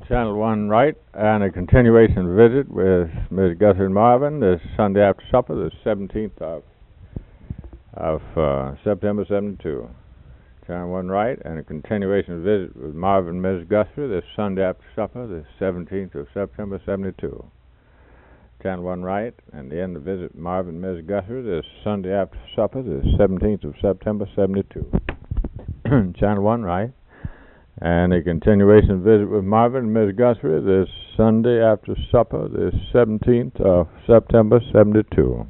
Channel 1 right, and a continuation visit with Ms. Guthrie Marvin this Sunday after supper, the 17th of September 72. Channel 1 right, and a continuation visit with Marvin and Ms. Guthrie this Sunday after supper, the 17th of September 72. Channel 1 right, and the end of visit with Marvin and Ms. Guthrie this Sunday after supper, the 17th of September 72. Channel 1 right, and a continuation visit with Marvin and Ms. Guthrie this Sunday after supper, the 17th of September 72.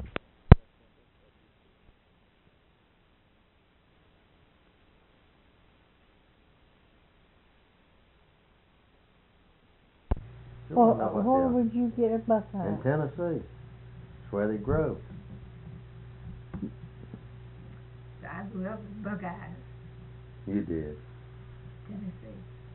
Where would you get a buckeye? In Tennessee. It's where they grow. I grew up with Buckeyes, You did. Tennessee.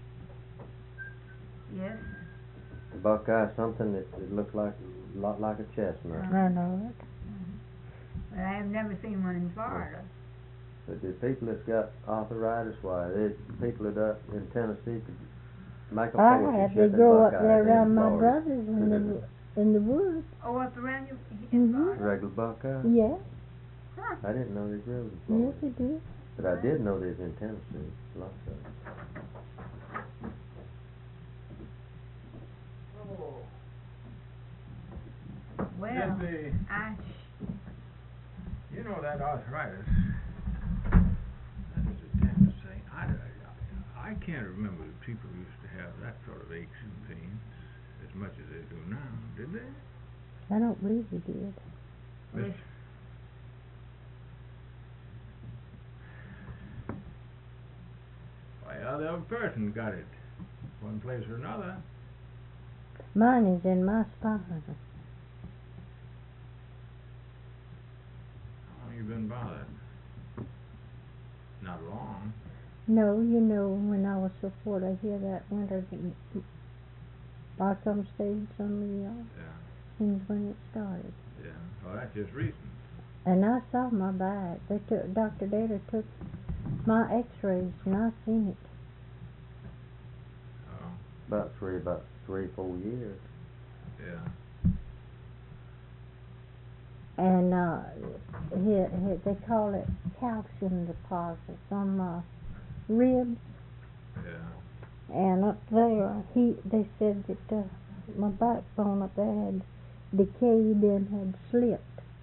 Yes. A Buckeye is something that looks like a lot like a chestnut. I know it. But I have never seen one in Florida. But the people that's got arthritis, why, there's people that up in Tennessee could make a I fortune had to shitting grow up Buckeyes there around in my Florida. brothers in the woods. Oh, up around you in Florida? Regular Buckeye? Yeah, Huh. I didn't know they grew in yes Florida. they do. But I did know there's in Tennessee. Lots of them. Well, You know that arthritis, that is a tendency. I can't remember that people used to have that sort of aches and pains as much as they do now, did they? I don't believe they did. Miss, why, other person got it, one place or another. Mine is in my spine. How long you been bothered? Not long. No, you know, when I was so poor, I hear that winter, I come stayed some of y'all Yeah, since when it started. yeah. Well, that's just recent. And I saw my back. Dr. Dater took my x-rays and I seen it. Oh, About 3-4 years. yeah. And they call it calcium deposits on my ribs. Yeah. And up there, they said that my backbone up there had decayed and had slipped.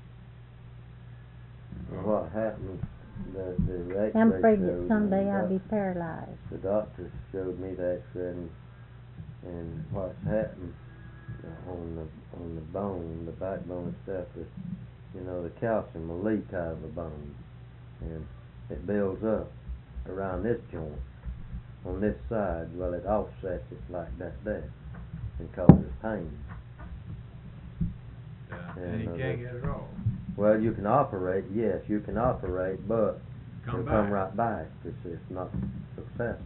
What happened, the x-ray I'm afraid that showed someday me, I'll be paralyzed. the doctor showed me the x-ray and what's happened on the bone, the backbone itself is, the calcium will leak out of the bone and it builds up around this joint on this side. Well, it offsets it like that there and causes pain. Yeah. And you can't get it off. Well, you can operate, yes, you can operate, but it'll come back. right back if it's not successful.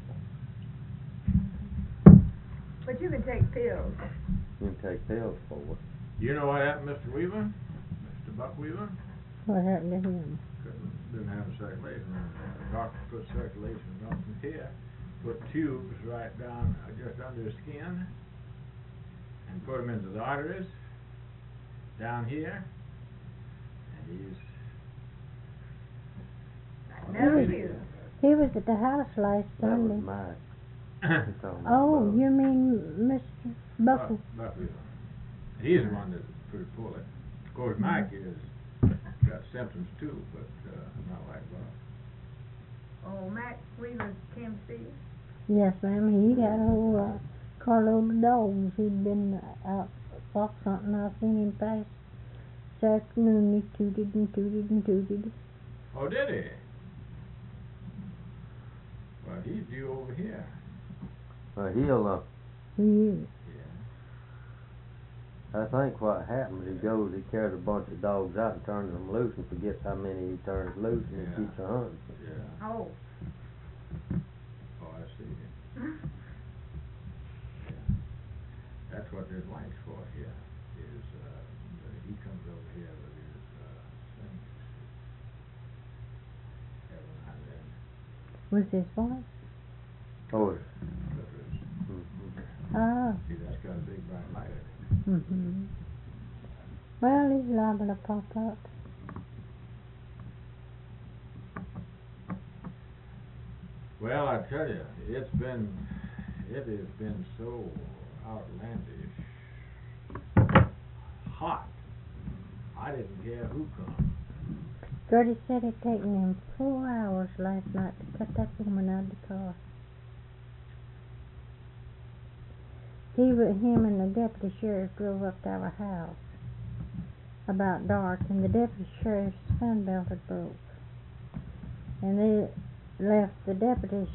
but you can take pills. You can take pills for it. You know what happened, Mr. Weaver? Mr. Buck Weaver? What happened to him? Didn't have circulation. The doctor put circulation up from here, put tubes right down just under the skin, and put them into the arteries down here. And He was at the house last That was Sunday. Mike. Oh, you mean Mr. Buckle? Buck Weaver. He's the one that's pretty poorly. Of course, Mike is got symptoms too, but not like Buck. Oh, Mac Weaver came to see you? Yes, ma'am. He got a whole carload of dogs. He'd been out fox hunting. I seen him pass this afternoon. He tooted and tooted and tooted. Oh, did he? Well, he's due over here. He'll, He is. I think what happens, he carries a bunch of dogs out and turns them loose and forgets how many he turns loose and he keeps a hunting. Yeah. Oh. Oh, I see. Yeah. That's what this light's for here, is he comes over here with his things every now and then. Was his wife? Oh, Clippers. Oh. See, that's got a big bright light in it. Mhm. Well, he's liable to pop up. Well, I tell you, it has been so outlandish hot. I didn't care who come. Gertie said it taken him 4 hours last night to cut that woman out of the car. Him and the deputy sheriff drove up to our house about dark, and the deputy sheriff's fan belt had broke. And they left the deputy's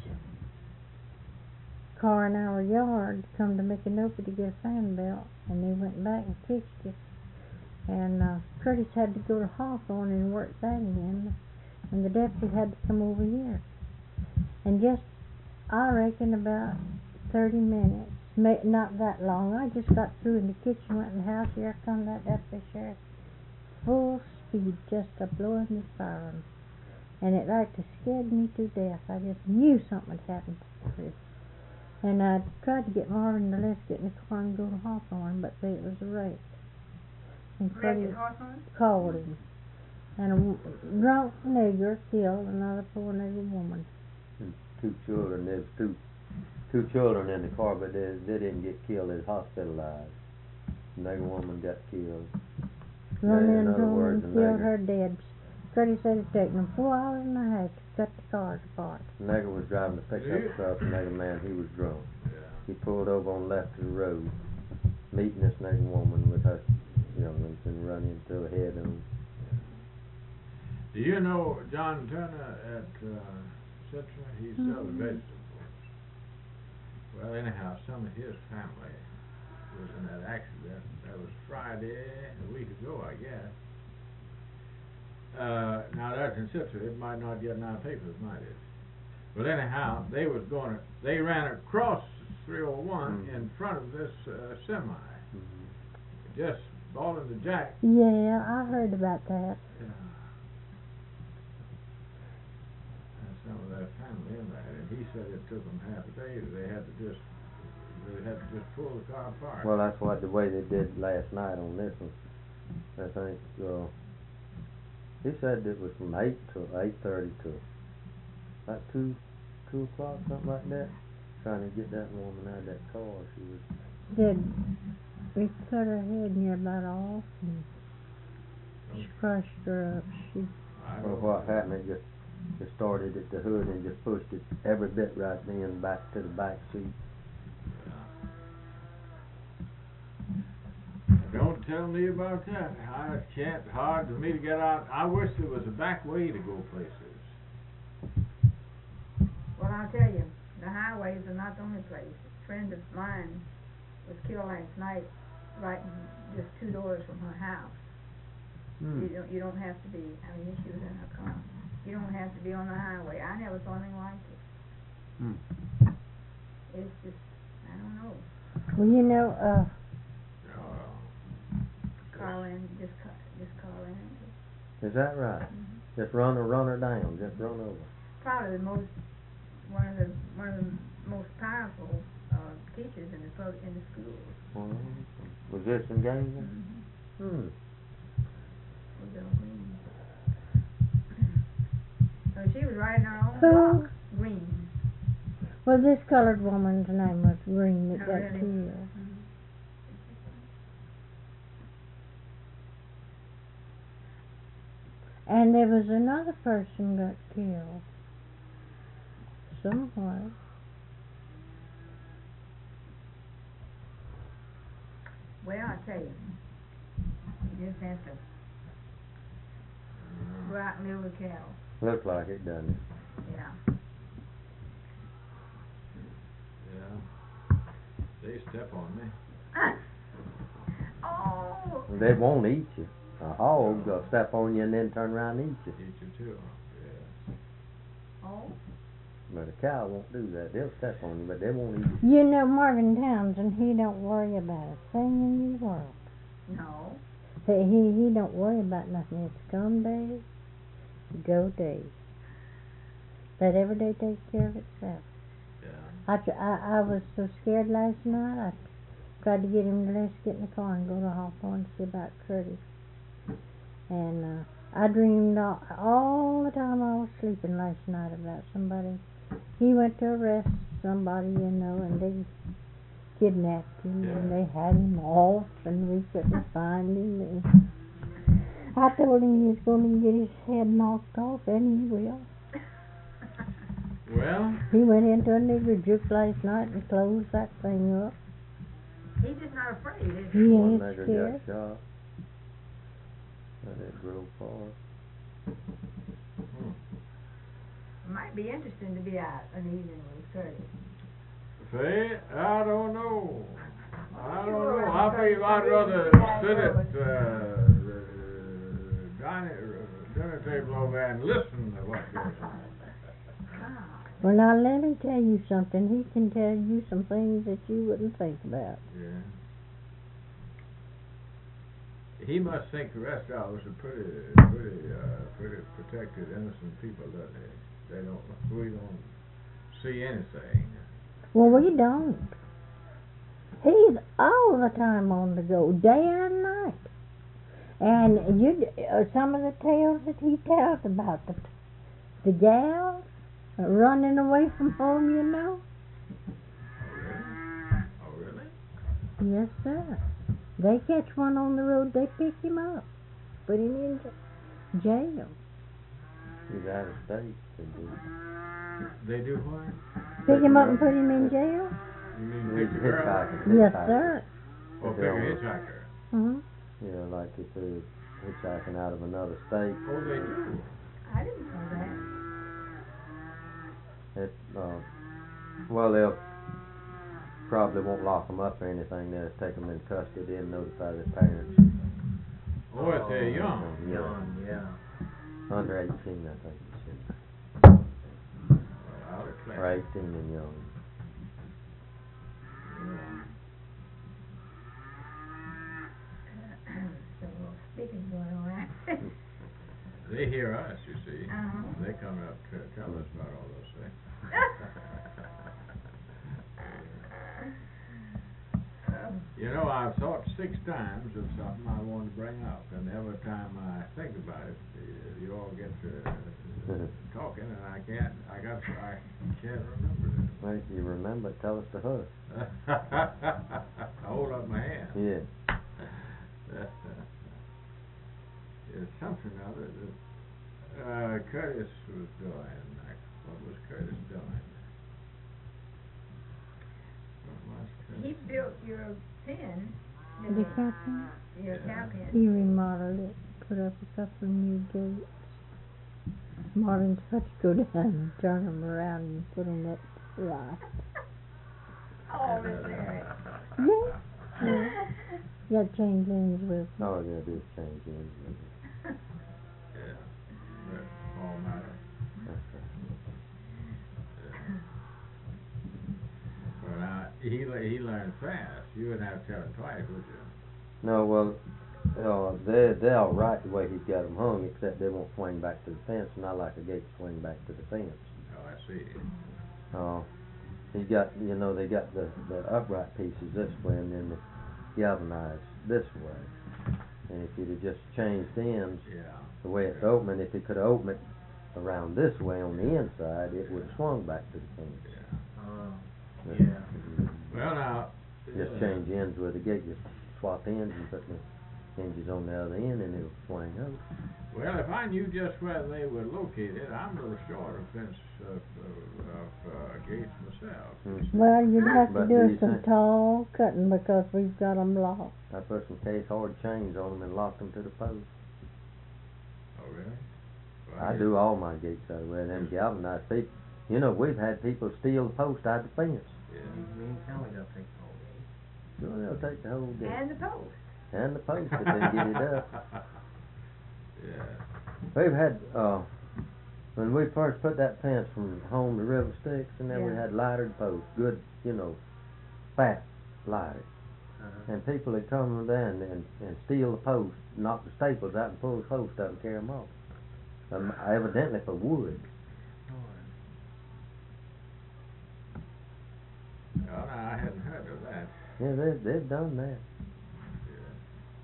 car in our yard, come to make a note to get a fan belt, and they went back and fixed it. And Curtis had to go to Hawthorne and work that in, and the deputy had to come over here. And just, I reckon, about 30 minutes, not that long. I just got through in the kitchen, went in the house, here come that deputy sheriff, full speed, just a blowing the siren. And it like to scared me to death. I just knew something had happened to Chris. And I tried to get Marvin to let's get in the car and go to Hawthorne, but it was a wreck. And Freddie called him. And a drunk nigger killed another poor nigger woman. And 2 children, there's two children in the car, but they didn't get killed, they was hospitalized. The nigger woman got killed. Run In into other him words, and the killed nigger- her dead. Freddie said it's taken them 4 hours and a half to cut the cars apart. The nigger was driving a pickup truck, the nigger man, he was drunk. Yeah. He pulled over on the left of the road, meeting this nigger woman with her young'uns and run into her head on. Do you know John Turner at Citra? He sells vegetables. Well, anyhow, some of his family was in that accident. That was Friday, a week ago, I guess. Now that's in Citra. It might not get in our papers, might it? But anyhow, they ran across 301 in front of this semi. Just balling the jack. Yeah, I heard about that. And some of that family in that, and he said it took them half a day. They had to just pull the car apart. Well, that's what the way they did last night on this one. I think, he said it was from 8 to 8:30 to about 2 o'clock, something like that. Trying to get that woman out of that car. She was. Said we cut her head near about off and crushed her up. Well, what happened? It just started at the hood and just pushed it every bit right then back to the back seat. Don't tell me about that. Hard for me to get out. I wish there was a back way to go places. Well, I'll tell you, the highways are not the only place. A friend of mine was killed last night right just 2 doors from her house. You don't have to be, she was in her car. You don't have to be on the highway. I never saw anything like it. It's just, I don't know. Well, you know, Carlin, just Carlin. Is that right? Just run her down. Just run over. Probably one of the most powerful teachers in the schools. Was this in Gainesville? So she was right in her own block. Green. Well, this colored woman's name was Green that got Really? killed. And there was another person got killed somewhere. Well, I tell you, you just have to go out and milk the cattle. Looks like it, doesn't it? Yeah. Yeah. They step on me. Oh. They won't eat you. A hog will step on you and then turn around and eat you. Eat you too. Yes. Oh. But a cow won't do that. They'll step on you, but they won't eat you. You know Marvin Townsend, he don't worry about a thing in the world. No. He don't worry about nothing. It's come day, go day. Let every day take care of itself. Yeah. I was so scared last night, I tried to get him to let's get in the car and go to Hawthorne to see about Curtis. And I dreamed all the time I was sleeping last night about somebody. He went to arrest somebody, and they kidnapped him, and they had him off, and we couldn't find him. And I told him he was going to get his head knocked off, and he will. Well, He went into a nigger juke last night and closed that thing up. He's just not afraid, is He he? One ain't nigger scared. got shot. At that Grove Park. Might be interesting to be out an evening with Curtis. see, I don't know. I don't Sure, know. I feel I'd rather sit at the dinner table over there and listen to what goes on. Well, now let me tell you something. He can tell you some things that you wouldn't think about. Yeah. He must think the rest of us are pretty protected, innocent people, doesn't he? We don't see anything. Well, we don't. He's all the time on the go, day and night. And some of the tales that he tells about the gals running away from home, Oh, really? Yes, sir. They catch one on the road, they pick him up, put him in jail. He's out of state. They do what? Pick him up and put him in jail? You mean He's pick the girl? hitchhiking. Yes, sir. Or pick a hitchhiker? Mm-hmm. You know, like if they're hitchhiking out of another state. Oh, they do. I didn't know that. Well, they'll probably won't lock them up or anything. They'll take them in custody and notify their parents. Oh, if they're young. Yeah. Under 18, I think you said. Out of class. Or 18 and young. So, speaking going on. They hear us, you see. Uh-huh. They come up to tell us about all those things. You know, I've thought 6 times of something I wanted to bring up, and every time I think about it, you all get to talking, and I can't remember it. Well, if you remember, tell us to hush. I hold up my hand. Yeah. It's something or other that Curtis was doing. What was Curtis doing? What was Curtis? He built your pen, The didn't he? captain, Your Yeah. cow pen. he remodeled it, put up a couple of new gates. Marvin's got to go down and turn them around and put them up right. Oh, Miss Mary. Yeah. You got to change ends with them. All you gotta do is change in. Yeah. That's all matter. That's right. Well, he learned fast. You wouldn't have to tell him twice, would you? No, well, they're all right the way he's got them hung, except they won't swing back to the fence, and I like a gate to swing back to the fence. Oh, I see. He's got, they got the upright pieces this way, and then the galvanized this way. And if he'd have just changed ends, Yeah. the way it's open, if he could have opened it around this way on the inside, it would have swung back to the fence. Yeah. Well, now. Just change ends with the gate, just swap ends and put the hinges on the other end, and it'll swing over. Well, if I knew just where they were located, I'm a little short of fence of gates myself. Well, you'd have to But do do you some think- tall cutting because we've got them locked. I put some case hard chains on them and locked them to the post. Oh, really? Well, I do all my gates that way, them galvanized people. We've had people steal the post out of the fence. Yeah. Sure, they'll take the whole gate. And the post. And the post if they get it up. Yeah. We've had, when we first put that fence from home to River Styx, and then we Yeah. had lightered posts, good, fat lighted. And people would come there and steal the post, knock the staples out and pull the post up and carry them off. Evidently for wood. I hadn't heard of that. Yeah, they've done that. Yeah.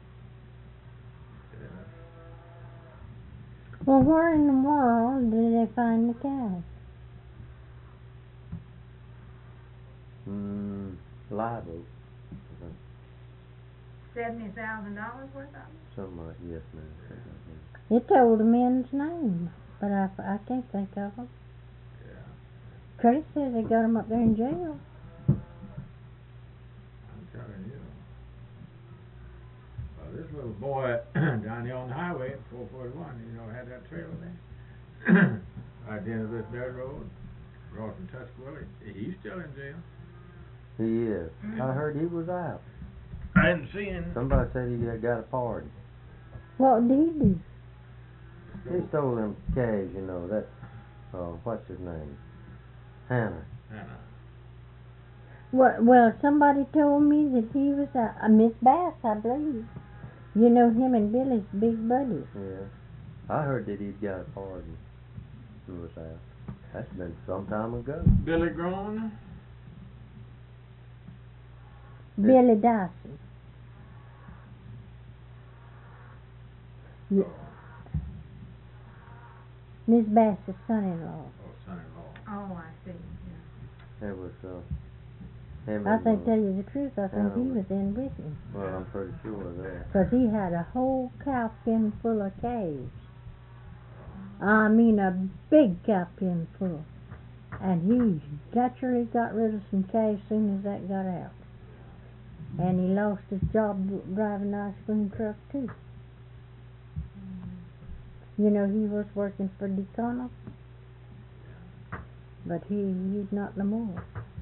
Yeah. Well, where in the world did they find the cow? Live oak. $70,000 worth of them? Something like, yes, ma'am. Something like that. It told the men's name, but I can't think of them. Yeah. Curtis says they got him up there in jail. I'm telling you. Well, this little boy down here on the highway at 441, you know, had that trailer there. Right at the end of this dirt road, across from Tuscarora. He's still in jail. He is. I heard he was out. I didn't see him. Somebody said he got a pardon. What did he do? He stole them calves, you know, that, what's his name? Hannah. Hannah. Well, somebody told me that he was Miss Bass, I believe. You know, him and Billy's big buddies. Yeah. I heard that he'd got a pardon. Who was out. That's been some time ago. Billy Grown. Billy Dyson. Yeah. Miss Bass's son-in-law. Oh, son-in-law. Oh, I see, yeah. It was, him I and, think, tell you the truth, I think he Hannah was in with him. well, I'm pretty sure of that. 'Cause he had a whole cow pen full of calves. I mean, a big cow pen full. And he naturally got rid of some calves as soon as that got out. And he lost his job driving the ice cream truck, too. You know, he was working for DeConnell, but he's not no more.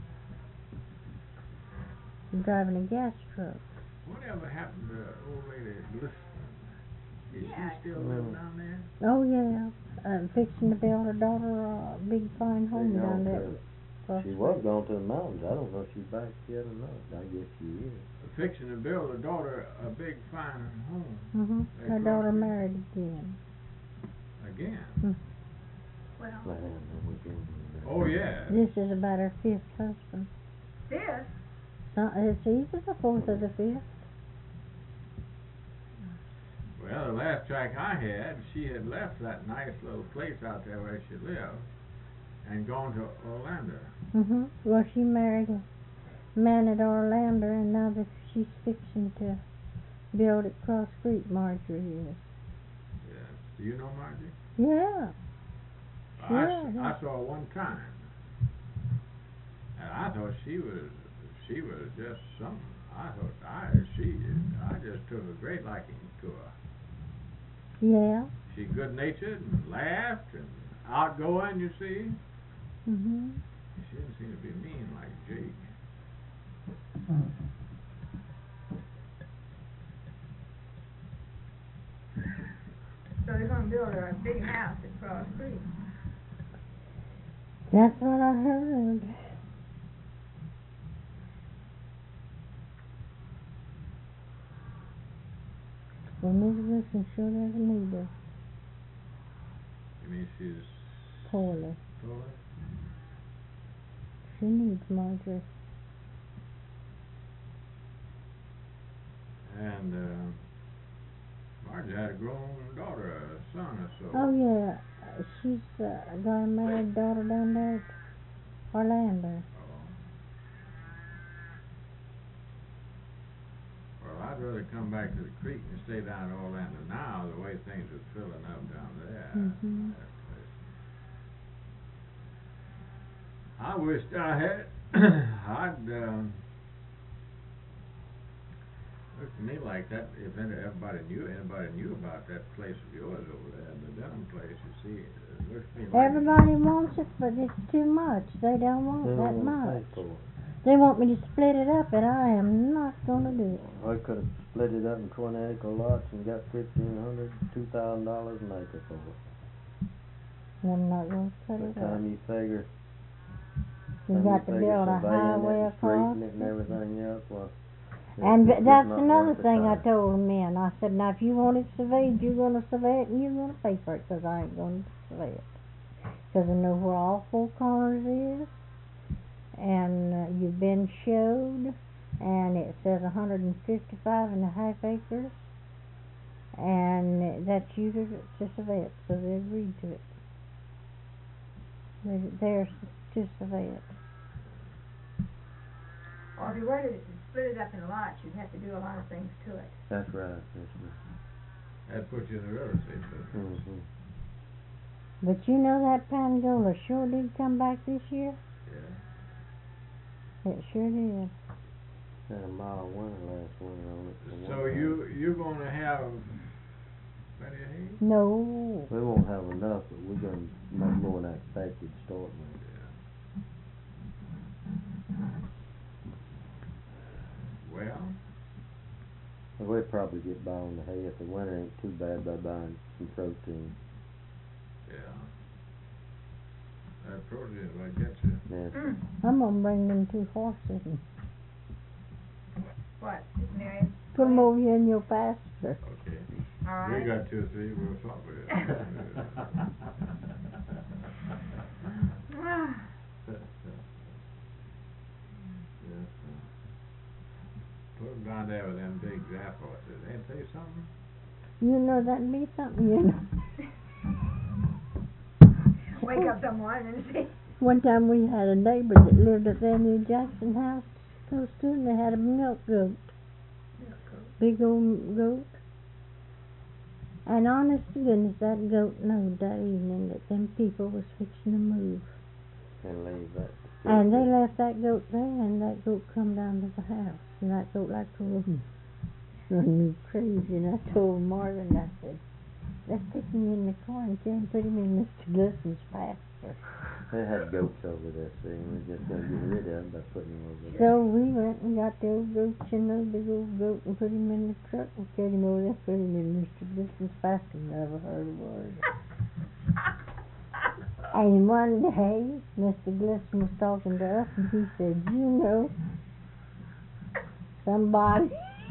He's driving a gas truck. Whatever happened to old lady Liston? Is Yeah. she still living down there? Oh, yeah. Fixing to build her daughter a big fine home She down gone there. to- across She the was street. going to the mountains. I don't know if she's back yet or not. I guess she is. Fixing to build her daughter a big fine home Her across daughter the- married again. again. Well, Man, that weekend. Oh yeah. This is about her fifth husband. this, It's either the fourth or the fifth. Well, the last track I had, she had left that nice little place out there where she lived and gone to Orlando. Well, she married a man at Orlando, and now that she's fixing to build at Cross Creek, Marjorie is. Yes. Do you know Margie? Yeah. Yeah. I saw her one time, and I thought she was just something. I just took a great liking to her. Yeah. She good natured and laughed and outgoing, you see. She didn't seem to be mean like Jake. so they're gonna build her a big house at Cross Creek. That's what I heard. Well, Miss Wilson sure doesn't need her You mean she's poorly. taller? She needs Marjorie. And Margie had a grown daughter, a son or so. Oh, yeah. She's got a married daughter down there at Orlando. Oh. Well, I'd rather come back to the creek and stay down in Orlando now, the way things are filling up down there. That place. I wished I had, looked to me like that, if anybody knew about that place of yours over there, the Denham place, you see, it looks to me like. Everybody wants it, but it's too much. They don't want They that don't wanna much. pay for it. They want me to split it up, and I am not going to do it. I could have split it up in 20-acre lots and got $1,500, $2,000 an acre for it. I'm not going to cut By it the up. time you figure, You got to build a highway across straightening it it. and everything else, well. And it's that's not another worth the thing I time. told the men. I said, now if you want it surveyed, you're going to survey it and you're going to pay for it, 'cause I ain't going to survey it. 'Cause I know where all four corners is, and you've been showed, and it says 155.5 acres, and that's you to survey it, so they agreed to it. They're to survey it. Or if you were to split it up in lots, you'd have to do a lot of things to it. That's right, that's right. That puts you in the river, see, so. Mm-hmm. But you know that Pangola sure did come back this year? Yeah. It sure did. Had a mild winter last winter on it. So you're gonna have plenty of hay? No. We won't have enough, but we're gonna make more than I expected to start with. Well, We'll probably get by on the hay if the winter ain't too bad by buying some protein. yeah. That protein will get you. Yeah. I'm gonna bring them 2 horses and What, Mary? put them over here in your pasture. Okay. All right. We got 2 or 3, we'll swap with it. Yes, put them down there with them big draft horses, ain't they something? You know that'd be something, you know. Wake up someone and see. One time we had a neighbor that lived at their New Jackson house close to, and they had a milk goat. Big old goat. And honest to goodness, that goat knowed that evening that them people was fixing to move. And leave that. And they left that goat there, and that goat come down to the house. And that goat like to run me crazy. And I told Marvin, I said, let's take him in the car and put him in Mr. Glissan's pasture. They had goats over there, see, and we're just gonna get rid of them by putting them over there. So we went and got the old goat, the big old goat, and put him in the truck and carried him over there, put him in Mr. Glissan's pasture. Never heard a word. And one day, Mr. Glissan was talking to us, and he said, you know, somebody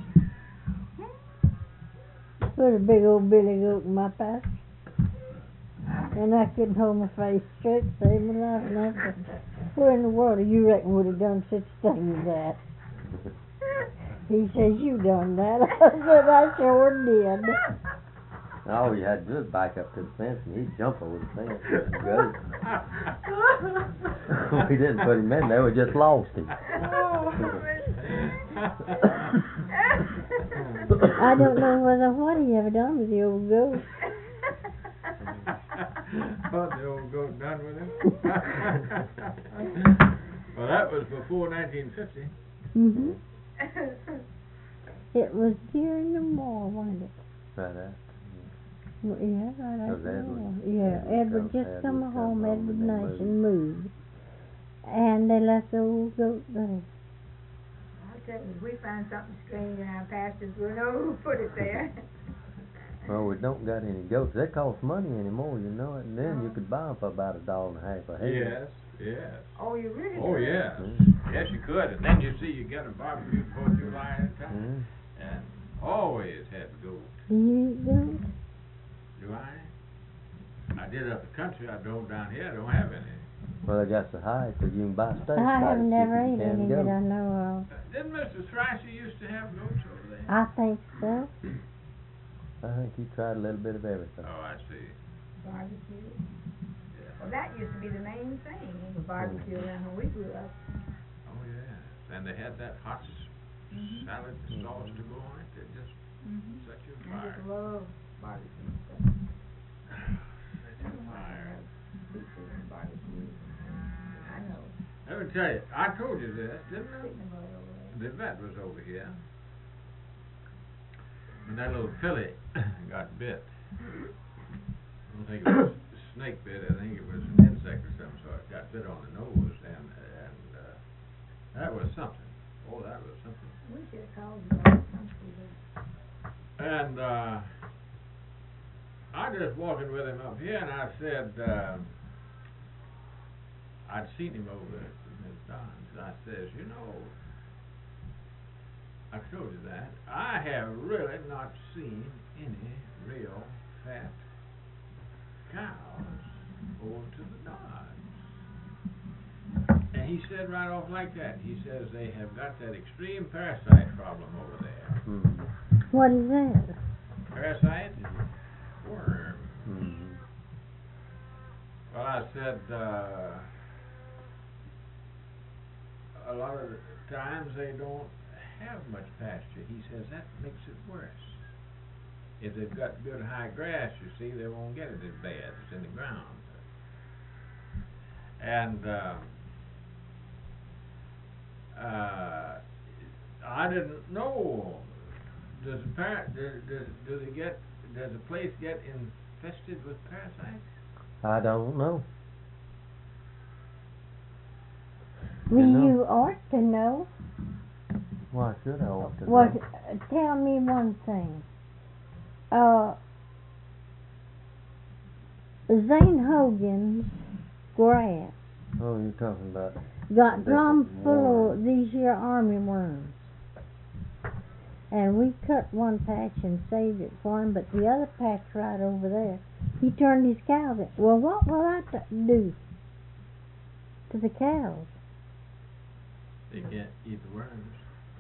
put a big old billy goat in my pasture. And I couldn't hold my face straight to save my life. And I said, what in the world do you reckon would have done such a thing as that? He says, you done that. I said, I sure did. All you had to do was back up to the fence and he'd jump over the fence and go. We didn't put him in there, we just lost him. I don't know what he ever done with the old goat. What, the old goat done with him? Well, that was before 1950. Mm-hmm. It was during the war, wasn't it? Right after. Well, yeah, right That was after the Edward. war. Yeah, Edward just come home, Edward Nation moved. And they left the old goat there. I'll tell you, if we find something strange in our pastures, we'll know who put it there. Well, we don't got any goats. They cost money anymore, you know it. And then you could buy them for about $1.50 a head. Yes, yes. Oh, you really Oh, do? yes. Mm-hmm. Yes, you could. And then you see you get a barbecue 4th of July at a time. Mm-hmm. And always had goat. Do you eat goat? Do I? I did up the country. I drove down here. I don't have any. Well, they got so high because you can buy steak. I by have the never chicken ate and any goat. that I know of. Didn't Mr. Thricer used to have goats over there? I think so. I think he tried a little bit of everything. Oh, I see. Barbecue. Yeah. Well, that used to be the main thing, the barbecue around when we grew up. Oh, yes. And they had that hot salad sauce to go on it. It just set you I afire. just love barbecue stuff. Set you afire. Pieces and barbecue. I know. Let me tell you, I told you this, didn't I? Sitting about over there. The vet was over here. When that little filly got bit, I don't think it was a snake bit, I think it was an insect of some sort, got bit on the nose, and that was something. Oh, that was something. We should have called you all something. And I just walking with him up here, and I said, I'd seen him over at Miss Don's, and I says, you know, I told you that, I have really not seen any real fat cows going to the Dodge. And he said right off like that, he says they have got that extreme parasite problem over there. Mm-hmm. What is that? Parasite? Worm. Mm-hmm. Well, I said, a lot of the times they don't have much pasture. He says that makes it worse. If they've got good high grass, you see, they won't get it as bad. It's in the ground. And I didn't know. Does a place get infested with parasites? I don't know. Well, You know. you ought to know. Why should I ought to Well, know? tell me one thing. Zane Hogan's grass Oh, you're talking about got the plumb full worms. of these here army worms. And we cut one patch and saved it for him, but the other patch right over there, he turned his cows in. Well, what will that do to the cows? They can't eat the worms.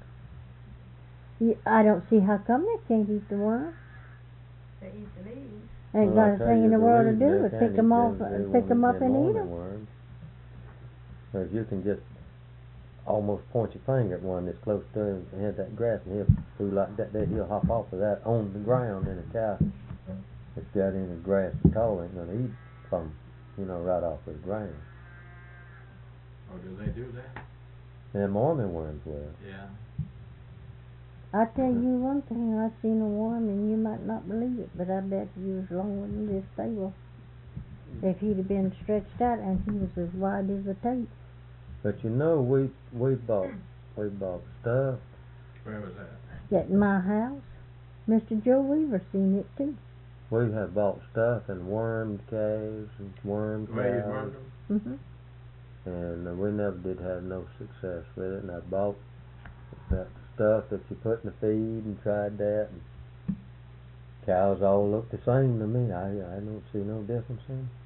I don't see how come they can't eat the worms. They eat the leaves. Ain't Well, got I a tell thing you in the the world to reason do they but can't pick eat them off, they pick won't them up them and eat army them. worms. 'Cause you can just almost point your finger at one that's close to him and hit that grass, and he'll do like that. There, he'll hop off of that on the ground, and a cow that's got any grass at all ain't gonna eat from, right off the ground. Or do they do that? Them army worms will. Yeah. I tell you one thing, I seen a worm and you might not believe it, but I bet you was longer than this table. If he'd have been stretched out and he was as wide as a tape. But we bought stuff. Where was that? At my house, Mr. Joe Weaver seen it too. We have bought stuff and wormed calves and wormed Where you cows. wormed them? Mhm. And we never did have no success with it. And I bought that stuff that you put in the feed and tried that. And cows all look the same to me. I don't see no difference in them.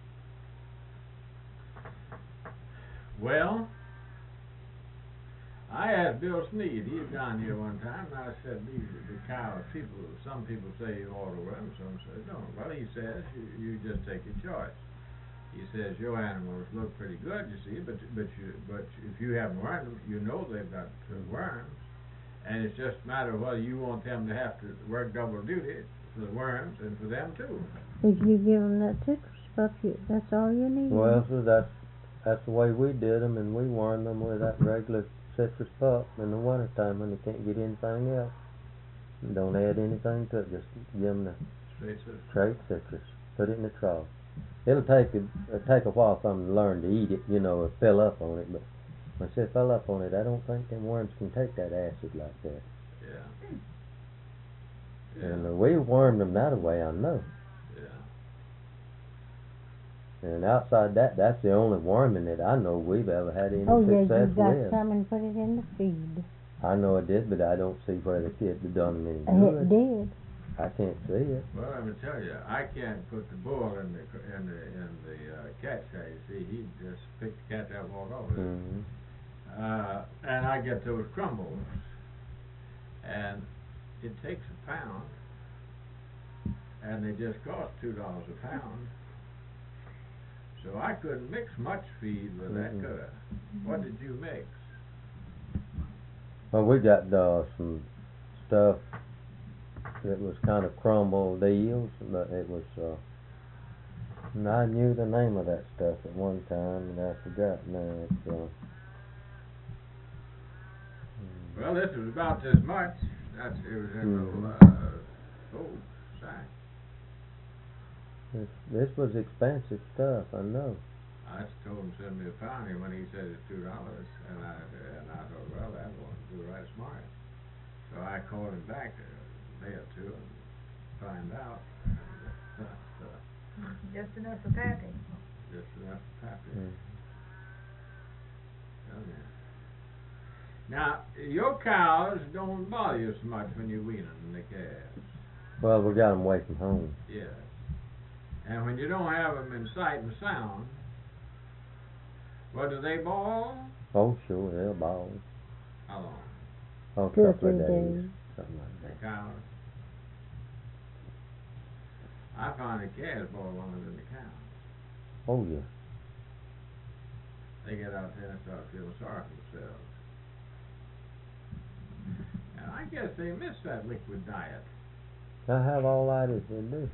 Well, I asked Bill Sneed. He was down here one time, and I said, "These are the cows. Some people say you ought to worm, some say don't." Well, he says you just take your choice. He says your animals look pretty good, you see, but if you haven't wormed them, you know they've got worms, and it's just a matter of whether you want them to have to work double duty for the worms and for them too. If you give them that citrus pup, that's all you need. Well, so that's the way we did them, and we wormed them with that regular citrus pup in the wintertime when they can't get anything else. And don't add anything to it, just give them the straight citrus. Put it in the trough. It'll take a while for them to learn to eat it, or fill up on it, but once they fill up on it, I don't think them worms can take that acid like that. Yeah. And we wormed them that way, I know. Yeah. And outside that's the only worming that I know we've ever had any success you got with. some and put it in the feed. I know it did, but I don't see where the kids have done them any And good. it did. I can't see it. Well, I'm gonna tell you, I can't put the bull in the cat's eye. You see, he just picked the cat out and walked off with it. Mm-hmm. And I get those crumbles, and it takes a pound, and they just cost $2 a pound. So I couldn't mix much feed with that, could I? What did you mix? Well, we got some stuff that was kind of crumble deals, but it was. And I knew the name of that stuff at one time, and I forgot now. It's, Well, this was about this much. It was in the sack. This was expensive stuff, I know. I told him to send me a pound when he said it's $2, and I thought, well, that won't do right smart. So I called him back a day or two and find out. Just enough for Pappy. Just enough for Pappy. Mm. Okay. Now, your cows don't bother you so much when you wean them, the calves. Well, we got them away from home. Yes. And when you don't have them in sight and sound, what do they bawl? Oh, sure, they'll ball. How long? Oh, a 2 or couple of 3 days. days. Something like The that. cows? I find the calves boil longer than the cows. Oh, yeah. They get out there and start feeling sorry for themselves. And I guess they miss that liquid diet. I have all that as they do.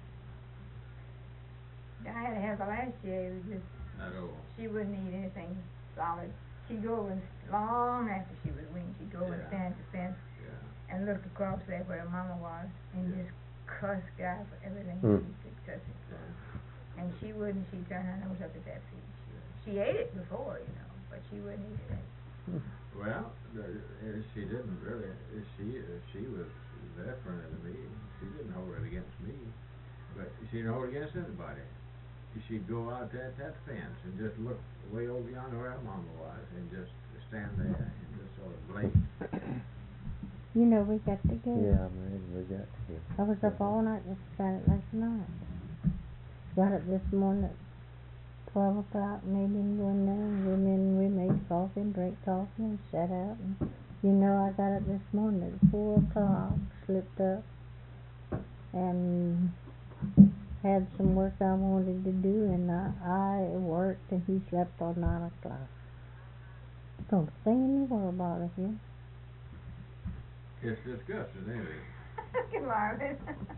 Diana had the last year, it was just, At all. she wouldn't eat anything solid. She'd go and, long after she was weaned, she'd go and Yeah. stand at the fence Yeah. and look across there where her mama was and Yeah. just cuss Guy for everything Mm. she could cuss him for. And she wouldn't, she'd turn her nose up at that feed. She ate it before, you know, but she wouldn't eat it. Well, she didn't really. She was there for me. She didn't hold it against me, but she didn't hold it against anybody. She'd go out there at that fence and just look way over yonder where her mama was, and just stand there and just sort of blink. You know, we got to go. Yeah, man, we got to get. I was up all night just got it last night. Got up this morning at 12 o'clock, made him go in there, and we made coffee and drank coffee and sat out. And, you know, I got up this morning at 4 o'clock, slipped up, and had some work I wanted to do, and I worked, and he slept till 9 o'clock. Don't think in the world about it here. It's disgusting, ain't it? Look at Marvin.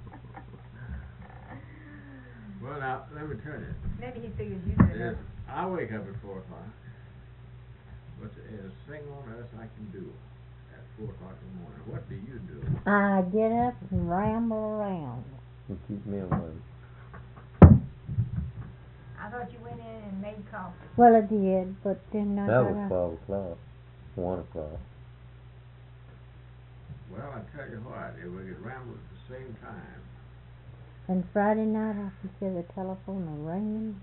Well, now let me tell you. Maybe he figures you could There's, have. I wake up at 4 o'clock. But there's a thing on earth I can do at 4 o'clock in the morning. What do you do? I get up and ramble around. And keep me awake. I thought you went in and made coffee. Well, I did, but then I That got was up. 12 o'clock. 1 o'clock. Well, I tell you what, if we could ramble at the same time. And Friday night I could hear the telephone ringing,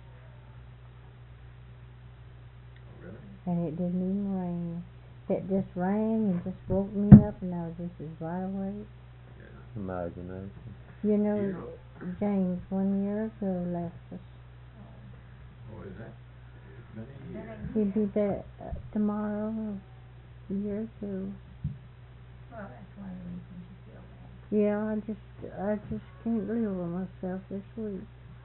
Oh, really? and it didn't even ring. It just rang and just woke me up, and I was just as wide awake. Yeah. Imagination. You know, You know- James 1 year ago left us. Oh, is that? Many years. He'd be there tomorrow, a year or two. Well, that's one of the reasons you feel bad. Yeah, I just can't live with myself this week.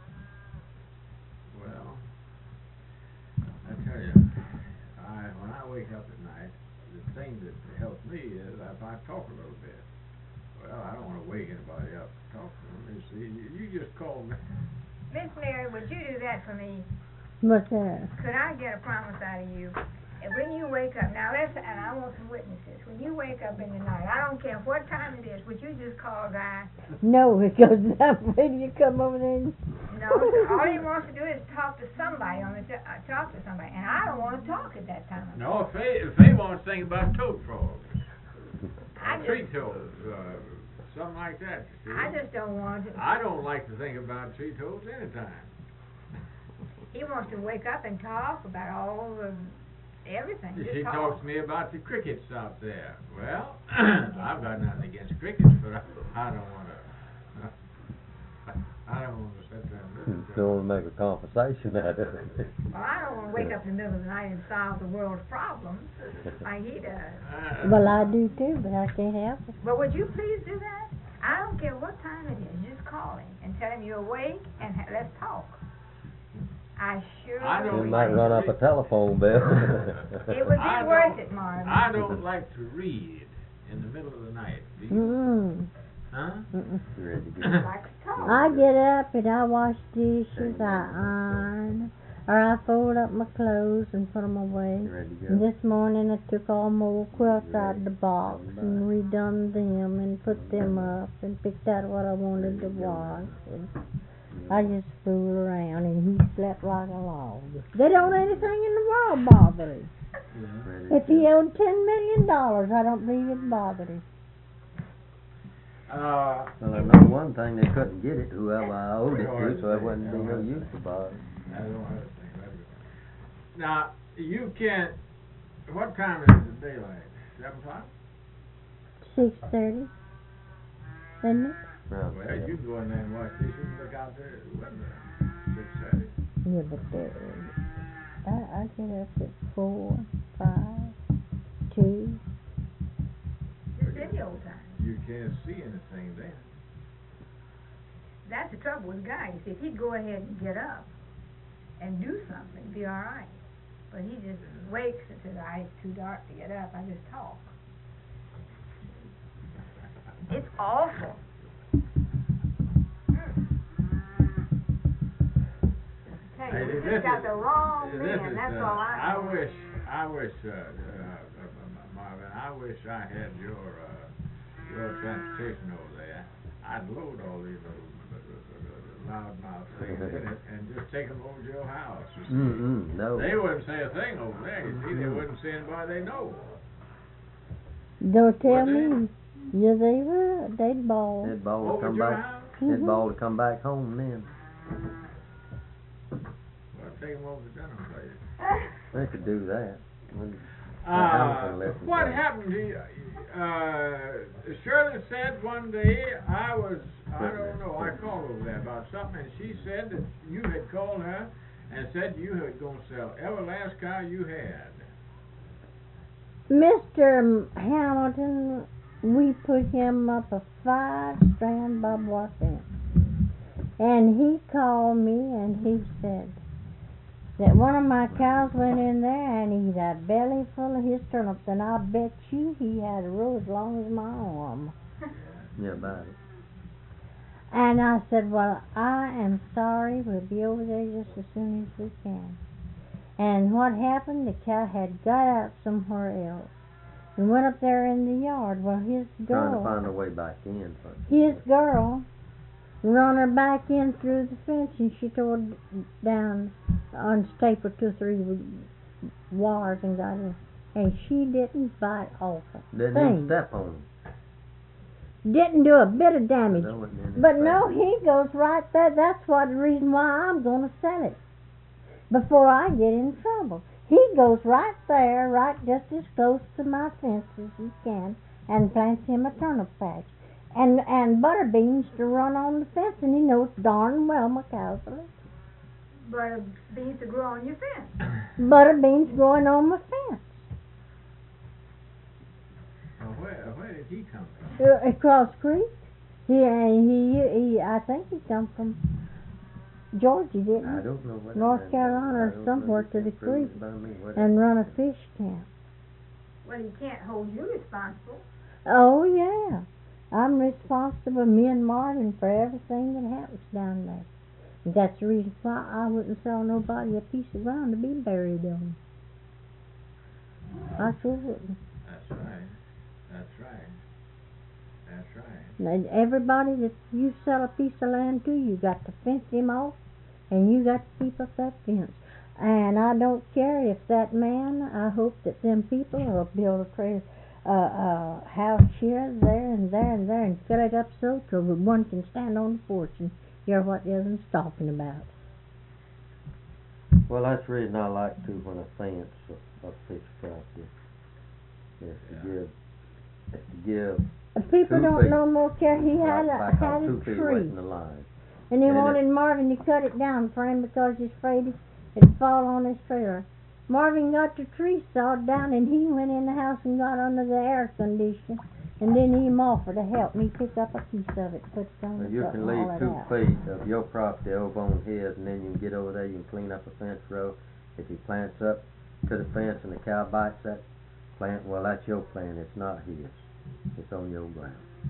Well, I tell you, when I wake up at night, the thing that helps me is if I talk a little bit. Well, I don't want to wake anybody up to talk to them. You see, you just call me. Miss Mary, would you do that for me? What's that? Could I get a promise out of you? And when you wake up, now listen, and I want some witnesses. When you wake up in the night, I don't care what time it is, would you just call Guy? No, because I'm ready to come over there and... No, all he wants to do is talk to somebody talk to somebody, and I don't want to talk at that time. No, if they wants to think about toad frogs, I tree just, toads, something like that. You see? I just don't want to. I don't like to think about tree toads anytime. He wants to wake up and talk about all the everything. Just She talk. talks to me about the crickets out there. Well, I've got nothing against crickets, but I don't want to. I don't want to sit there and listen to Don't want to make a conversation out of it. Well, I don't want to wake up in the middle of the night and solve the world's problems like he does. Well, I do too, but I can't help it. But would you please do that? I don't care what time it is. You just call him and tell him you're awake and let's talk. I sure I don't You would might like run to up a read. telephone bill. It would be I worth don't- it, Marvin. I don't like to read in the middle of the night. Do you? Mm-mm. Huh? Mm-mm. You ready to He go? likes to talk. I get up and I wash dishes, I iron, or I fold up my clothes and put them away. You ready to And go? this morning I took all my old quilts out of the box and redone them and put them up and picked out what I wanted to wash. And I just fooled around and he slept like a log. They don't anything in the world bother him. Ready If to he go? owed $10 million, I don't believe it bothered him. Well, I know one thing, they couldn't get it, whoever I owed it to, so it wouldn't be no use to buy it. I don't understand. Now, you can't. What time is it daylight? 7 o'clock? 6:30, isn't it? Around Well, there. you can go in there and wash dishes and look out there at the window. 6:30. Yeah, but I get up at 4, 5, 2. Just any old time. You can't see anything then. That's the trouble with guys. If he'd go ahead and get up and do something, it'd be all right. But he just wakes and says, it's too dark to get up. I just talk. It's awful. Tell Hey, you, we this just got is- the wrong this man. is, That's all I know. I wish, Marvin, I wish I had your transportation over there. I'd load all these little loudmouth things in it and just take them over to your house. You see. No. They wouldn't say a thing over there. You see, they wouldn't see anybody they know. Don't tell Would they? me. Yeah, they would. They'd bawl. That ball to Over come to your back. house? That ball to come back home then. Well, take them over to dinner place. They could do that. Hamilton listens What to it. happened to you? Shirley said one day I don't know, I called over there about something, and she said that you had called her and said you had gonna sell every last cow you had. Mr. Hamilton, we put him up a 5-strand barbed wire fence. And he called me and he said that one of my cows went in there and he had a belly full of his turnips, and I'll bet you he had a row as long as my arm. Yeah, about it. And I said, well, I am sorry, we'll be over there just as soon as we can. And what happened, the cow had got out somewhere else and went up there in the yard. Well, his Trying to girl, find a way back in. his girl run her back in through the fence, and she tore down on staple 2 or 3 wires and got in. And she didn't bite off a Didn't thing. even step on him. Didn't do a bit of damage. That wasn't in his But no, face. he goes right there. That's what the reason why I'm going to sell it before I get in trouble. He goes right there, right just as close to my fence as he can, and plants him a turnip patch. And butter beans to run on the fence, and he knows darn well my cows are licked. But beans to grow on your fence. Butter beans growing on my fence. Where did he come from? Across creek. He I think he come from Georgia, didn't I he? don't know what. North Carolina or I don't somewhere know. to You the can't prove creek it by me. What and it- run a fish camp. Well, he can't hold you responsible. Oh yeah, I'm responsible, me and Martin, for everything that happens down there. And that's the reason why I wouldn't sell nobody a piece of ground to be buried on. I sure wouldn't. That's right. That's right. That's right. And everybody that you sell a piece of land to, you got to fence him off, and you got to keep up that fence. And I don't care if that man, I hope that them people will build a house here, there, and there, and there, and fill it up so till one can stand on the porch and hear what the other's talking about. Well, that's the reason I like to when I fence a piece of property. Is to give People 2 don't feet. no more care. He had back a 2 feet away tree, from the line. and he And wanted Marvin to cut it down for him because he's afraid it'd fall on his trailer. Marvin got the tree sawed down, and he went in the house and got under the air conditioner, and then he offered to help me pick up a piece of it, put it on Well, the you truck can and haul leave it 2 out. feet of your property over on his, and then you can get over there, you can clean up a fence row. If he plants up to the fence and the cow bites that plant, well, that's your plant, it's not his. It's on your ground.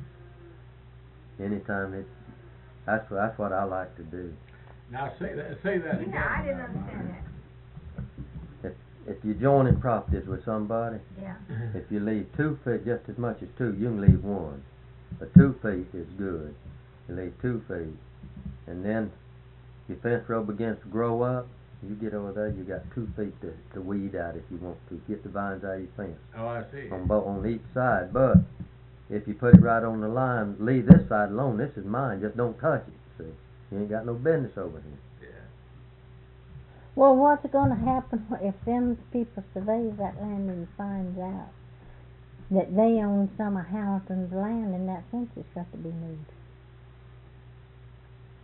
Anytime that's what I like to do. Now say that again. Yeah, I didn't understand that. If you're joining properties with somebody, Yeah. if you leave 2 feet, just as much as 2, you can leave 1. But 2 feet is good. You leave 2 feet. And then your fence row begins to grow up, you get over there, you got 2 feet to weed out if you want to. Get the vines out of your fence. Oh, I see. On each side. But if you put it right on the line, leave this side alone. This is mine. Just don't touch it. See, you ain't got no business over here. Yeah. Well, what's going to happen if them people surveys that land and finds out that they own some of Hamilton's land and that fence has got to be moved?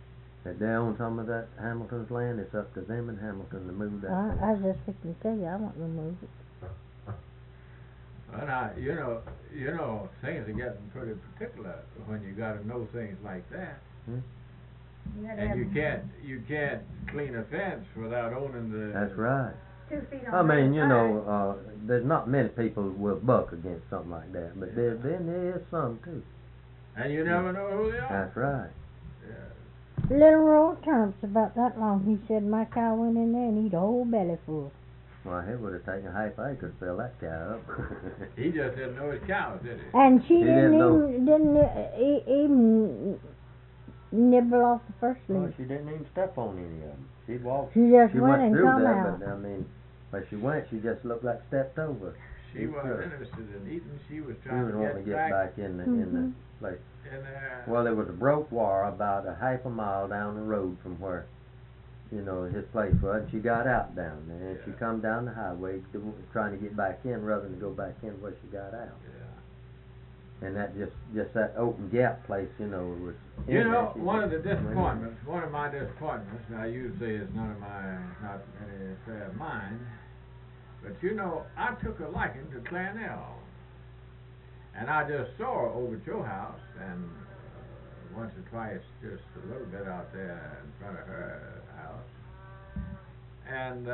If they own some of that Hamilton's land, it's up to them and Hamilton to move that. I was just fixing to tell you, I want to move it. Well, now, you know, things are getting pretty particular when you gotta know things like that. You had to And have you can't clean a fence without owning the. That's right. 2 feet I on mean, either you side. know, there's not many people will buck against something like that, but there is some too. And you never know who they are. That's right. Yeah. Little roll turnip's about that long. He said my cow went in there and eat a whole belly full. Well, he would have taken half acre to fill that cow up. He just didn't know his cows, did he? And she He didn't know. didn't even nibble off the first Well, leaf. she didn't even step on any of them. She walked. She just She went went and through come there, out. but I mean, when she went, she just looked like stepped over. She wasn't Sure. interested in eating. She was She trying was to wanting to get back in the Mhm. place. in there. Well, there was a broke wire about a half a mile down the road from where, you know, his place was. And she got out down there, and she Yeah. come down the highway trying to get back in rather than go back in where she got out. Yeah. And that just that open gap place, you know, was. You in know, there. She one of just the went in. disappointments, one of my disappointments, and I usually is not any affair of mine, but you know, I took a liking to Clarnell. And I just saw her over at your house, and once or twice, just a little bit out there in front of her house. And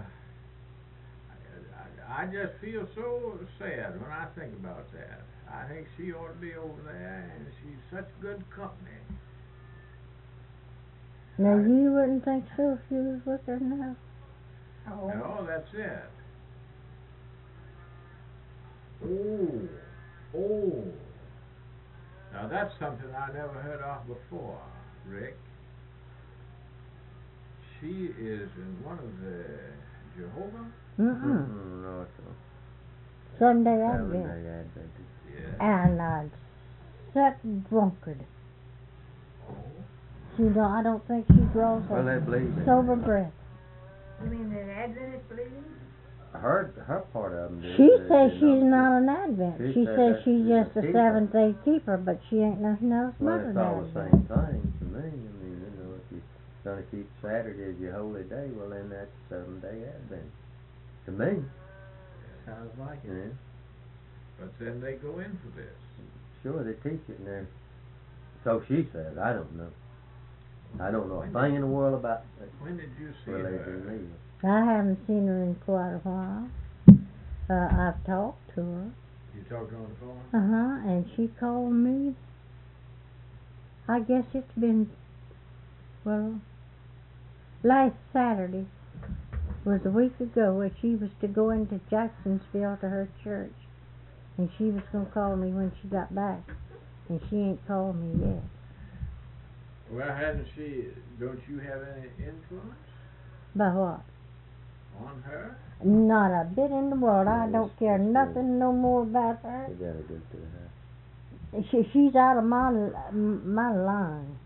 I just feel so sad when I think about that. I think she ought to be over there, and she's such good company. Now you wouldn't think so if you was with her now. Oh, No, that's it. Oh. Now that's something I never heard of before, Rick. She is in one of the Jehovah? No, it's a Sunday Seventh-day Advent. Adventist. Yeah. And set drunkard. Oh. I don't think she draws Well, they a believe in sober that. breath. you mean the Adventist believing? Her part of them did. She They says did she's not. not an Advent. She She said says that she's she's a just a keeper. Seventh-day keeper, but she ain't nothing else Well, but it's an all the Advent. same thing to me. I mean, you know, if you're gonna keep Saturday as your holy day, well then that's Seventh-day Advent. To me, sounds like it. Yeah. But then they go in for this. Sure, they teach it in there. So she says. I don't know. I don't know a thing in the world about When did you see religion her? either. I haven't seen her in quite a while. I've talked to her. You talked on the phone? And she called me. I guess it's been, well, last Saturday was a week ago, and she was to go into Jacksonville to her church, and she was going to call me when she got back, and she ain't called me yet. Well, don't you have any influence By what? on her? Not a bit in the world. I Yes, don't care yes, nothing no more about her. You gotta go to her. She's out of my line.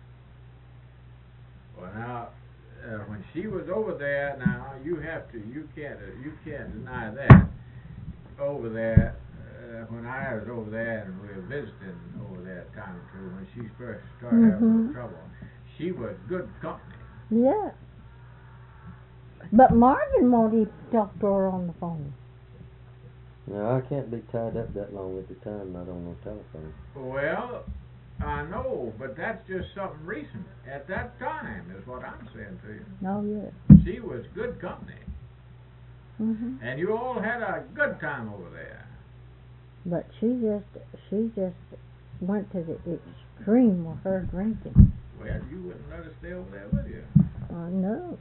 Well, now, when she was over there, now you can't deny that. Over there, when I was over there and we were visiting over there a time or two, when she first started having a little trouble, she was good company. Yeah. But Marvin won't even talk to her on the phone. No, I can't be tied up that long at the time, not on no telephone. Well, I know, but that's just something recent. At that time is what I'm saying to you. Oh, yeah. She was good company, Mhm. and you all had a good time over there. But she just went to the extreme with her drinking. Well, you wouldn't let us stay over there with you. No.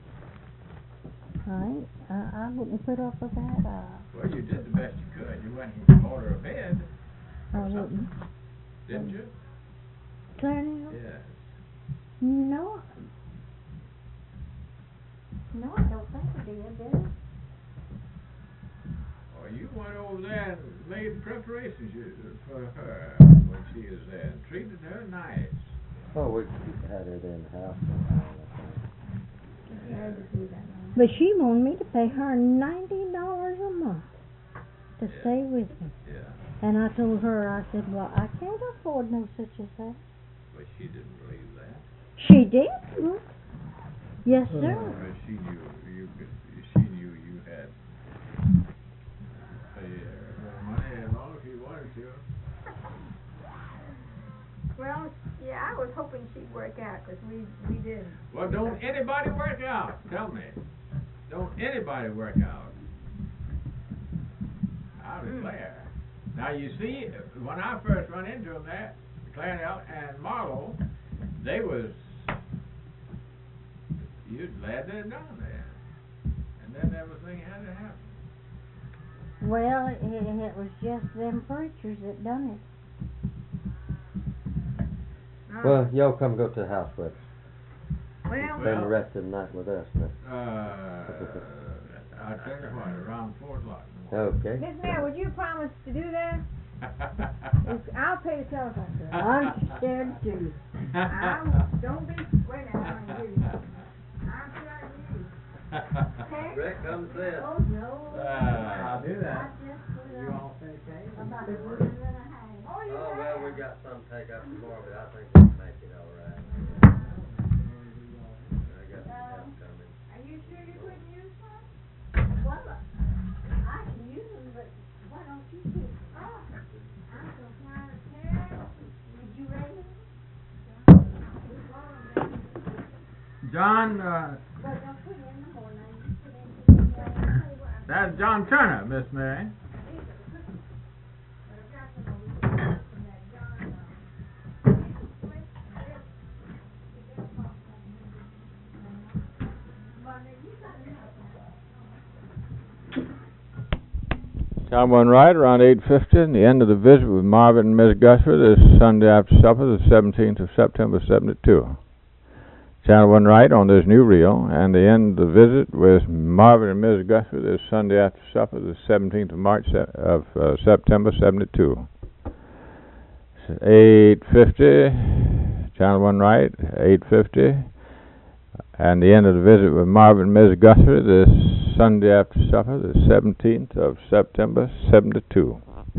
I wouldn't put up with that. Well, you did the best you could. You went and bought her a bed, I wouldn't. didn't you? Clarnell? Yes. No. No, I don't think I did I? Well, you went over there and made preparations for her when she was there and treated her nice. Oh, we had it in the house. But she wanted me to pay her $90 a month to Yeah. stay with me. Yeah, And I told her, I said, well, I can't afford no such as that. but she didn't believe that. She did? Yes, sir. She knew you had money as long as you wanted to. Well, yeah, I was hoping she'd work out, 'cause we didn't. Well, don't anybody work out? Tell me. Don't anybody work out? I declare. Now, you see, when I first run into them there, Clarendale and Marlowe, they was, you're glad they're down there. And then everything had to happen. Well, it was just them preachers that done it. Well, y'all come go to the house with us. Well, Spend the rest of the night with us now. I tell you what, around 4 o'clock. Okay. Miss Mayor, would you promise to do that? I'll pay the telephone bill. I'm scared too. don't be, wait a minute, I'm sure you. Rick, come sit. Oh, no. I'll do that. I just put You up all finished cake? about a week and a half. Oh, well, we got some to take out tomorrow, but I think we can make it all right. I got some help coming. Are you sure you couldn't use some? Well, I can use them, but why don't you do it? I'm so tired of tearing. Did you ready? John, But don't put it in the morning. Put it in that's John Turner, Miss Mary. Time went right around 8:50, and the end of the visit with Marvin and Miss Gusford is Sunday after supper, the 17th of September, 72. Channel 1 right on this new reel, and the end of the visit with Marvin and Miss Gusford is Sunday after supper, the 17th of March of September, 72. 8:50, Channel 1 right, 8:50, and the end of the visit with Marvin and Miss Gusford is Sunday after supper, the 17th of September, 72.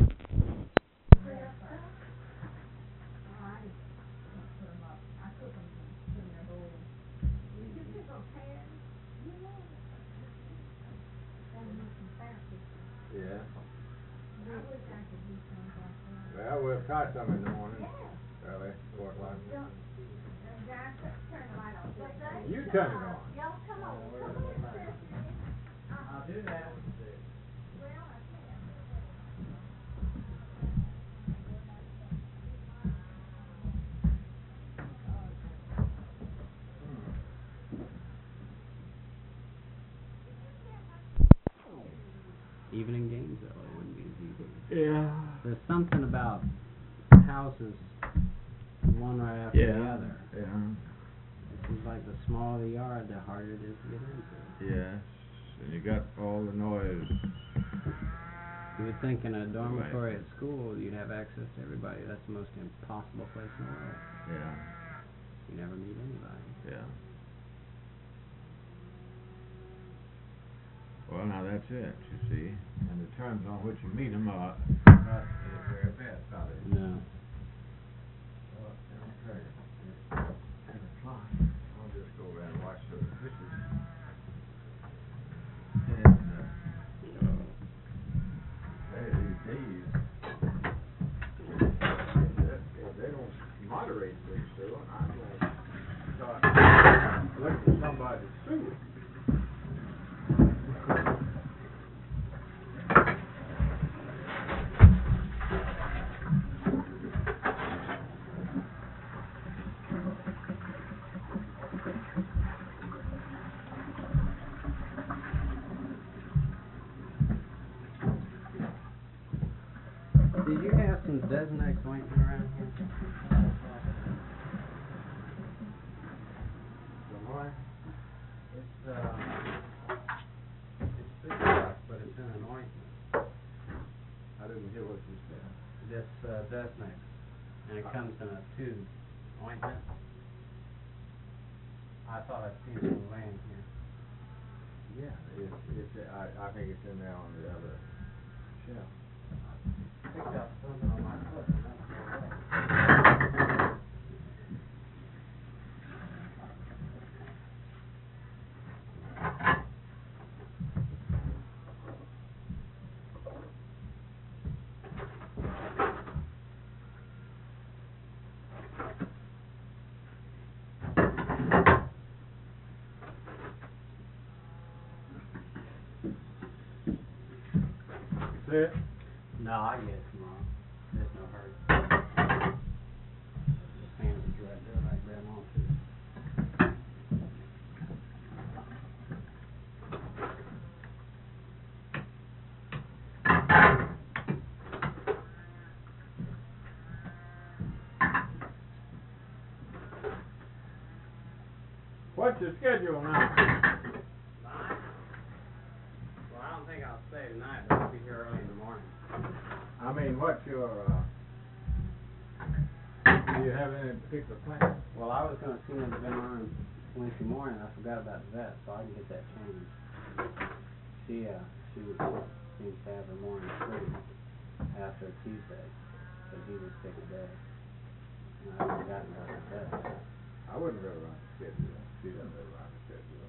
Yeah. Well, we'll try some in the morning. Early, 4 o'clock. You turn it on. I'll do that. Evening games, though, it wouldn't be as easy. Yeah. There's something about houses, one right after the other. Yeah. It seems like the smaller the yard, the harder it is to get into. Yes. And you got all the noise. You would think in a dormitory at school you'd have access to everybody. That's the most impossible place in the world. Yeah. You never meet anybody. Yeah. Well, now that's it, you see. And the terms on which you meet them are not the very best, are they? No. Well, okay. 10 o'clock. I'll just go over and watch the fishes. And, these days, if they don't moderate this soon, I'm going to start looking for somebody to sue it. Did you have some Desnex ointment around here? It's big stuff, but it's in an ointment. I didn't hear what you said. This Desnex, and it comes in a tube ointment. I thought I'd seen some laying here. Yeah, I think it's in there on the other shelf. Picked up something on my foot. And that's all right. see it? No, I get it tomorrow. There's no hurry. The sand is right there, like that on too. What's your schedule now? Mine? Well, I don't think I'll stay tonight, but I'll be here early in the morning. I mean, what's your, do you have any particular plan? Well, I was gonna see him on Wednesday morning. I forgot about the vet, so I can get that changed. She seems to have her morning free after Tuesday, but he was sick today. And I haven't forgotten about the vet. I wouldn't live around the schedule. She doesn't live around the schedule.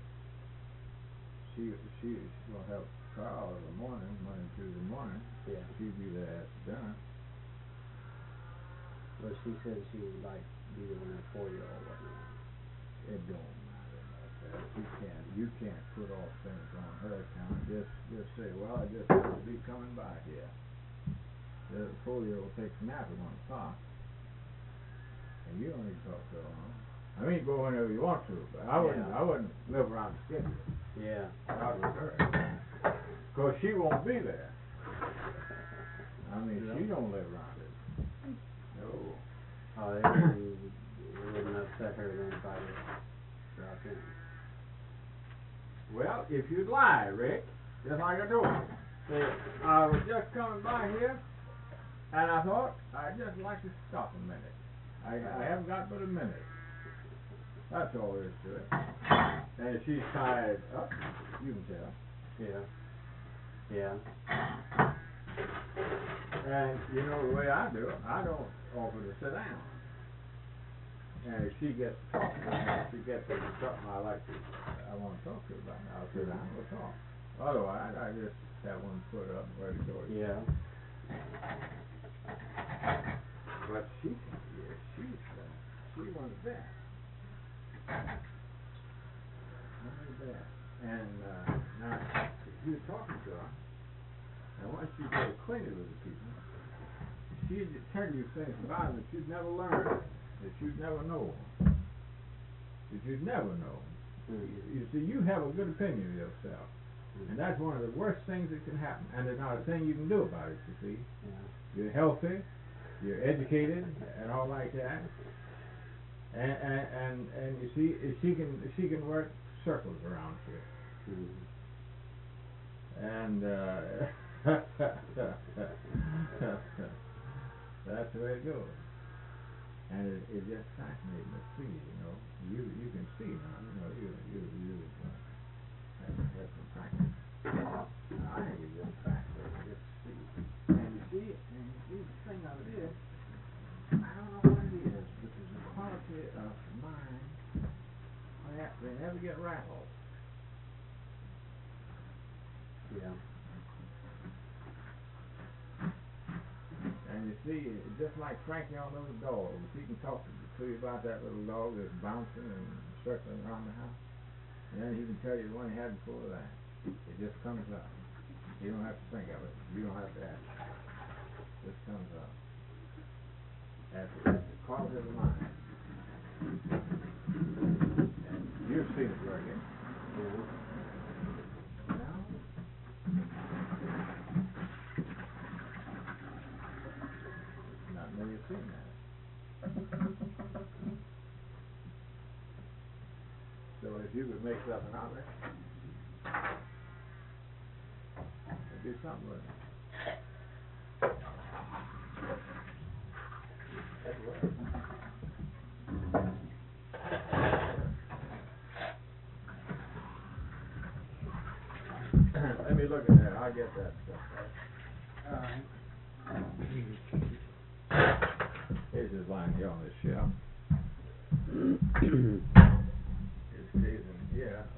She's gonna have trial in the morning, Monday and Tuesday morning. Yeah. She'd be there at dinner. But she said she would like be the when her 4-year-old wasn't around. It don't matter like that. You can't put all things on her account. Just say, well, I just have to be coming by here. The 4-year-old takes a nap at 1 o'clock. And you don't need to talk to her long. I mean, go whenever you want to, but I wouldn't live around the schedule. Yeah. Not with her. 'Cause she won't be there. I mean, she don't live around it. No. Oh, it wouldn't upset her then if I dropped in. Well, if you'd lie, Rick, just like I told you. Say, I was just coming by here, and I thought I'd just like to stop a minute. I haven't got but a minute. That's all there is to it. And if she's tied up, you can tell. Yeah. Yeah. And you know the way I do it, I don't offer to sit down. And if she gets to talk to me, if she gets into something I want to talk to her about, I'll sit down and we'll talk. Otherwise, I just have one foot up and ready to go. Yeah. But she wants that. And now, if you're talking to her, and once you get acquainted with the people, she'd tell you things about them that you'd never learn, that you'd never know, that you'd never know. You see, you have a good opinion of yourself, and that's one of the worst things that can happen, and there's not a thing you can do about it, you see. Yeah. You're healthy, you're educated, and all like that. And you see, she can work circles around you. Mm-hmm. And that's the way it goes. And it just fascinates me to see, you know. You can see now, you know, you have some practice. I think it's just fascinating just to see. And you see the thing of it is, I don't know what it is, but there's a quality of mind where they never get rattled. Yeah. And you see, just like Frankie on those dogs, he can talk to you about that little dog that's bouncing and circling around the house. And then he can tell you the one he had before that. It just comes up. You don't have to think of it. You don't have to ask it. It just comes up. That's the quality of the mind. And you've seen it working. Now, not many have seen that. So if you could make something out of it, do something with it. That's right. Let me look at that. I'll get that stuff. All right. Here's his line here on this shelf. His stays in here.